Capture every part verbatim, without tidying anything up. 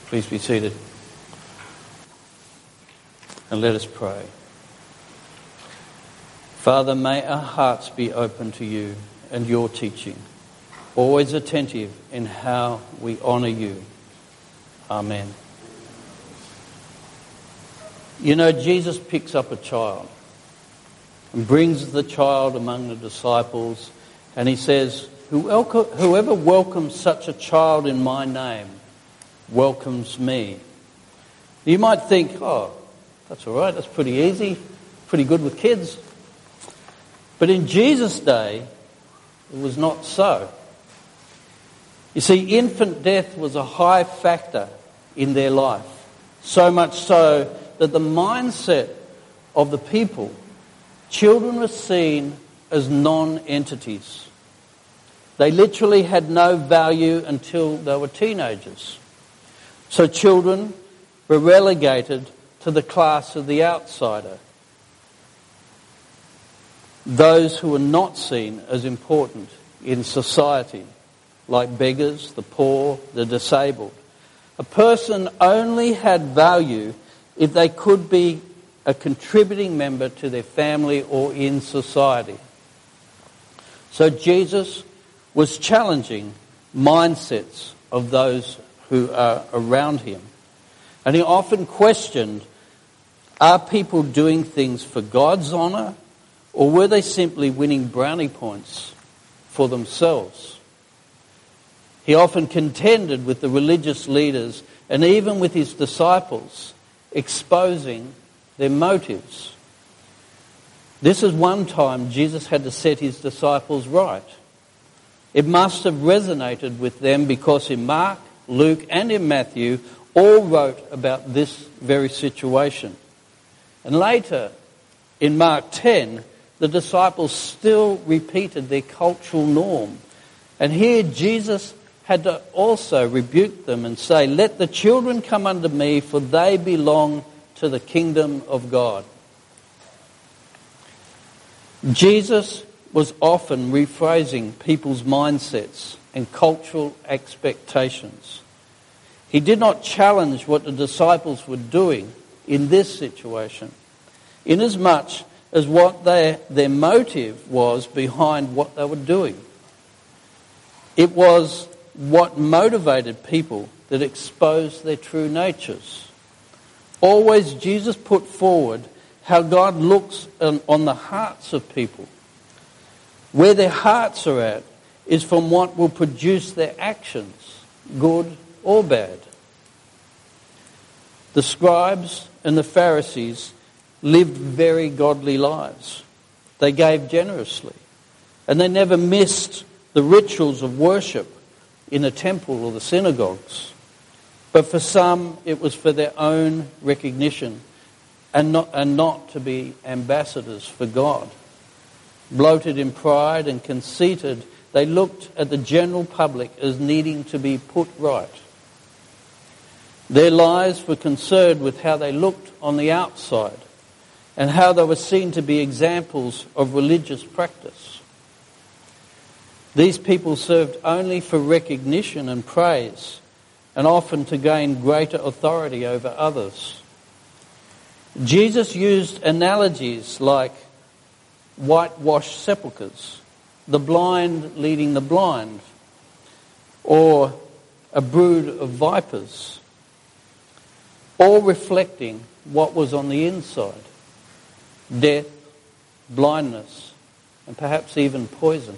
Please be seated. And let us pray. Father, may our hearts be open to you and your teaching, always attentive in how we honour you. Amen. You know, Jesus picks up a child and brings the child among the disciples, and he says, whoever welcomes such a child in my name welcomes me. You might think, oh, that's all right, that's pretty easy, pretty good with kids. But in Jesus' day, it was not so. You see, infant death was a high factor in their life, so much so that the mindset of the people, children were seen as non-entities. They literally had no value until they were teenagers. So children were relegated to the class of the outsider, those who were not seen as important in society, like beggars, the poor, the disabled. A person only had value if they could be a contributing member to their family or in society. So Jesus was challenging mindsets of those who are around him. And he often questioned, are people doing things for God's honour, or were they simply winning brownie points for themselves? He often contended with the religious leaders and even with his disciples, exposing their motives. This is one time Jesus had to set his disciples right. It must have resonated with them because in Mark, Luke and in Matthew all wrote about this very situation. And later, in Mark ten, the disciples still repeated their cultural norm. And here Jesus had to also rebuke them and say, let the children come unto me, for they belong to the kingdom of God. Jesus was often rephrasing people's mindsets and cultural expectations. He did not challenge what the disciples were doing in this situation, inasmuch as what their, their motive was behind what they were doing. It was what motivated people that exposed their true natures. Always Jesus put forward how God looks on, on the hearts of people. Where their hearts are at is from what will produce their actions, good or bad. The scribes and the Pharisees lived very godly lives. They gave generously, and they never missed the rituals of worship in the temple or the synagogues. But for some, it was for their own recognition and not, and not to be ambassadors for God. Bloated in pride and conceited, they looked at the general public as needing to be put right. Their lives were concerned with how they looked on the outside and how they were seen to be examples of religious practice. These people served only for recognition and praise, and often to gain greater authority over others. Jesus used analogies like whitewashed sepulchres, the blind leading the blind, or a brood of vipers, all reflecting what was on the inside: death, blindness, and perhaps even poison.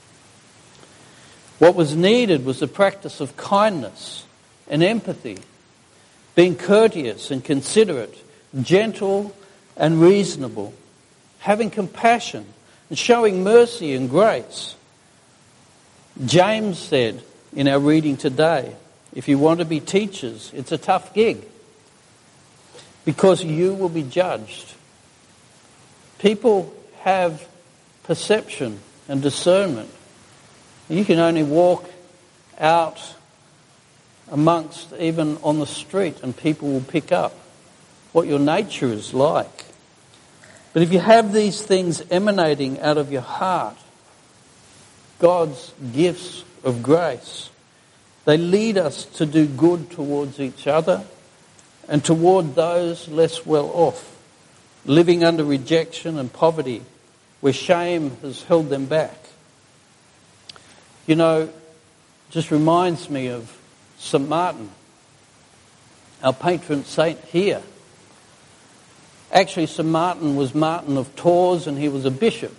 What was needed was the practice of kindness and empathy, being courteous and considerate, gentle and reasonable, having compassion and showing mercy and grace. James said in our reading today, if you want to be teachers, it's a tough gig because you will be judged. People have perception and discernment. You can only walk out amongst, even on the street, and people will pick up what your nature is like. But if you have these things emanating out of your heart, God's gifts of grace, They lead us to do good towards each other and toward those less well off, living under rejection and poverty, where shame has held them back. You know, just reminds me of Saint Martin, our patron saint here. Actually, Saint Martin was Martin of Tours, and he was a bishop.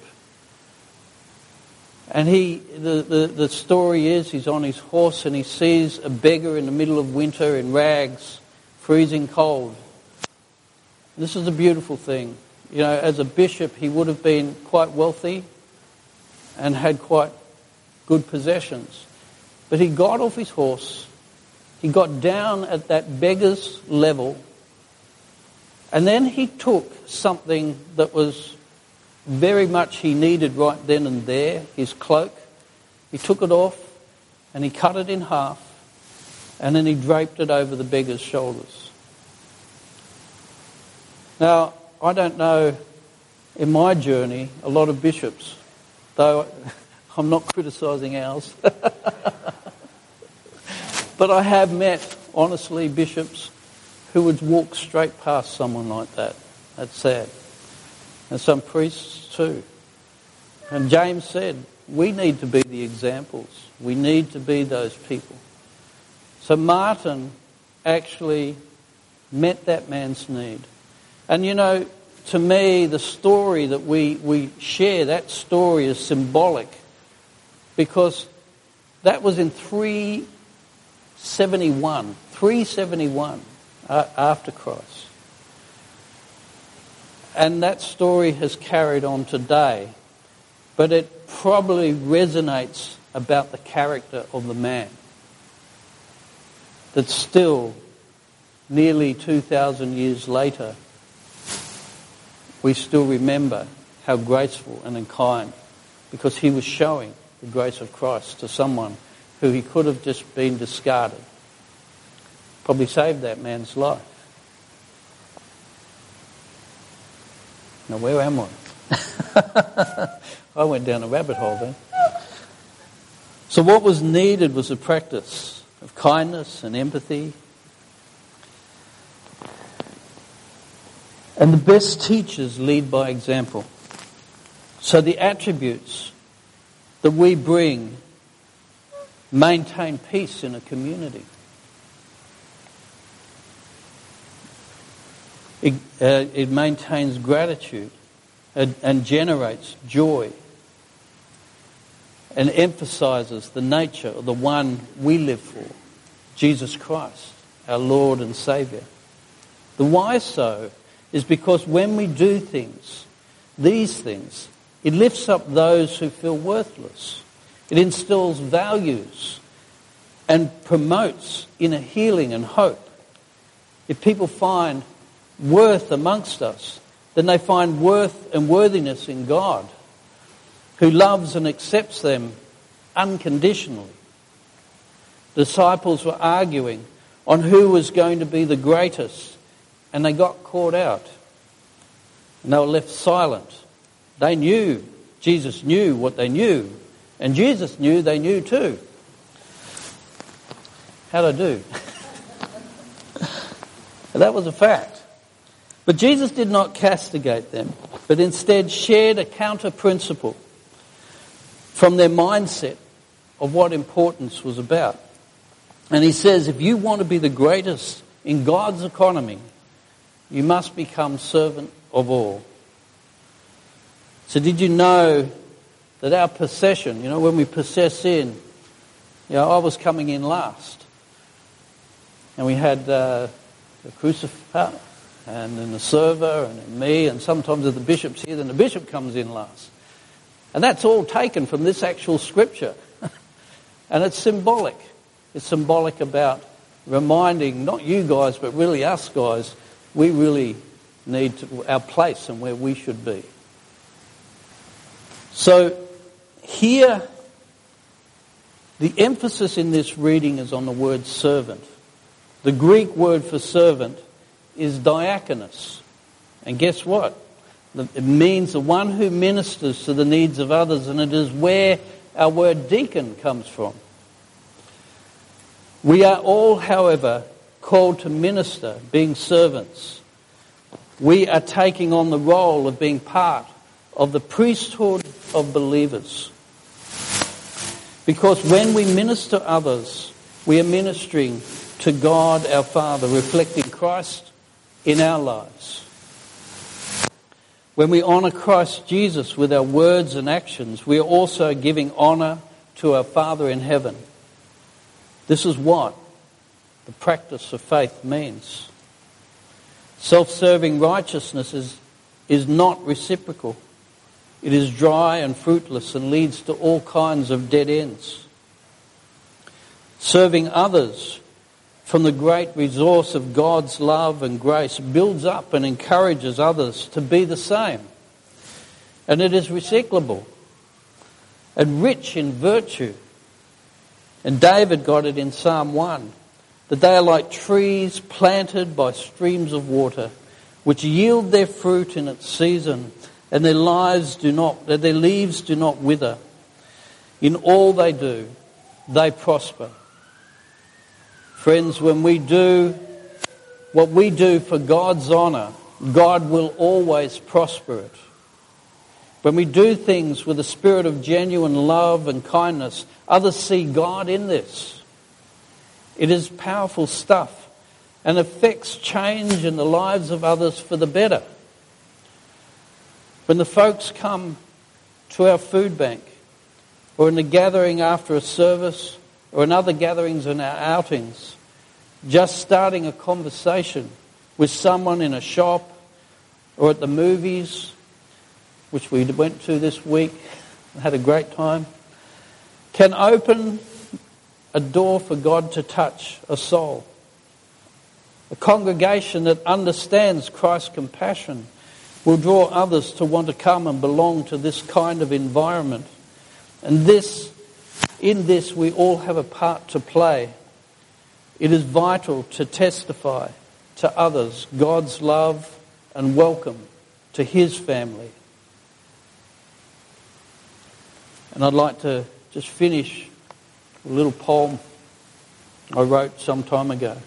And he, the, the, the story is, he's on his horse and he sees a beggar in the middle of winter in rags, freezing cold. This is a beautiful thing. You know, as a bishop, he would have been quite wealthy and had quite good possessions. But he got off his horse, he got down at that beggar's level, and then he took something that was very much he needed right then and there, his cloak. He took it off and he cut it in half, and then he draped it over the beggar's shoulders. Now, I don't know, in my journey, a lot of bishops, though I'm not criticising ours, but I have met, honestly, bishops who would walk straight past someone like that. That's sad. And some priests too. And James said, we need to be the examples. We need to be those people. So Martin actually met that man's need. And you know, to me, the story that we, we share, that story is symbolic, because that was in three seventy-one, three seventy-one uh, after Christ. And that story has carried on today, but it probably resonates about the character of the man. That still, nearly two thousand years later, we still remember how graceful and kind, because he was showing the grace of Christ to someone who he could have just been discarded. Probably saved that man's life. Now, where am I? I went down a rabbit hole then. So what was needed was a practice of kindness and empathy. And the best teachers lead by example. So the attributes that we bring maintain peace in a community. It, uh, it maintains gratitude and, and generates joy and emphasizes the nature of the one we live for, Jesus Christ, our Lord and Saviour. The why so is because when we do things, these things, it lifts up those who feel worthless. It instills values and promotes inner healing and hope. If people find worth amongst us, then they find worth and worthiness in God, who loves and accepts them unconditionally. Disciples were arguing on who was going to be the greatest, and they got caught out. And they were left silent. They knew, Jesus knew what they knew, and Jesus knew they knew too. How'd I do? That was a fact. But Jesus did not castigate them, but instead shared a counter principle from their mindset of what importance was about. And he says, if you want to be the greatest in God's economy, you must become servant of all. So did you know that our possession, you know, when we possess in, you know, I was coming in last. And we had uh, the crucifix, and then the server, and then me, and sometimes if the bishop's here, then the bishop comes in last. And that's all taken from this actual scripture. And it's symbolic. It's symbolic about reminding, not you guys, but really us guys, we really need to, our place and where we should be. So here, the emphasis in this reading is on the word servant. The Greek word for servant is diakonos. And guess what? It means the one who ministers to the needs of others, and it is where our word deacon comes from. We are all, however, called to minister, being servants. We are taking on the role of being part of the priesthood of believers. Because when we minister to others, we are ministering to God our Father, reflecting Christ in our lives. When we honour Christ Jesus with our words and actions, we are also giving honour to our Father in heaven. This is what the practice of faith means. Self-serving righteousness is, is not reciprocal. It is dry and fruitless and leads to all kinds of dead ends. Serving others from the great resource of God's love and grace builds up and encourages others to be the same. And it is recyclable and rich in virtue. And David got it in Psalm one, that they are like trees planted by streams of water, which yield their fruit in its season, and their lives do not, their leaves do not wither. In all they do, they prosper. Friends, when we do what we do for God's honour, God will always prosper it. When we do things with a spirit of genuine love and kindness, others see God in this. It is powerful stuff and affects change in the lives of others for the better. When the folks come to our food bank, or in the gathering after a service, or in other gatherings and our outings, just starting a conversation with someone in a shop or at the movies, which we went to this week and had a great time, can open a door for God to touch a soul. A congregation that understands Christ's compassion will draw others to want to come and belong to this kind of environment. And this, in this, we all have a part to play. It is vital to testify to others God's love and welcome to His family. And I'd like to just finish a little poem I wrote some time ago.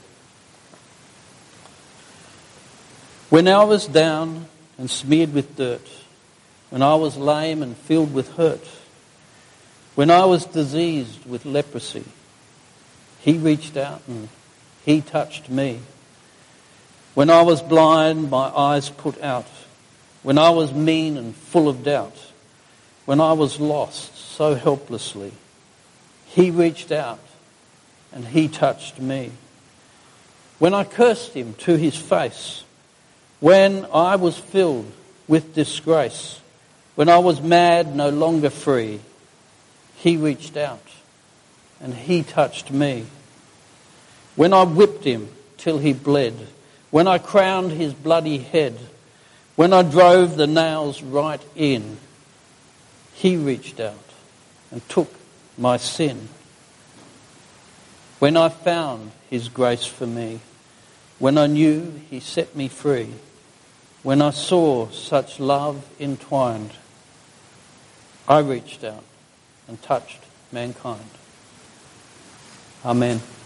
When I was down and smeared with dirt, when I was lame and filled with hurt, when I was diseased with leprosy, He reached out and He touched me. When I was blind, my eyes put out. When I was mean and full of doubt. When I was lost so helplessly, He reached out and He touched me. When I cursed Him to His face, when I was filled with disgrace, when I was mad, no longer free, He reached out and He touched me. When I whipped Him till He bled, when I crowned His bloody head, when I drove the nails right in, He reached out and took my sin. When I found His grace for me, when I knew He set me free, when I saw such love entwined, I reached out and touched mankind. Amen.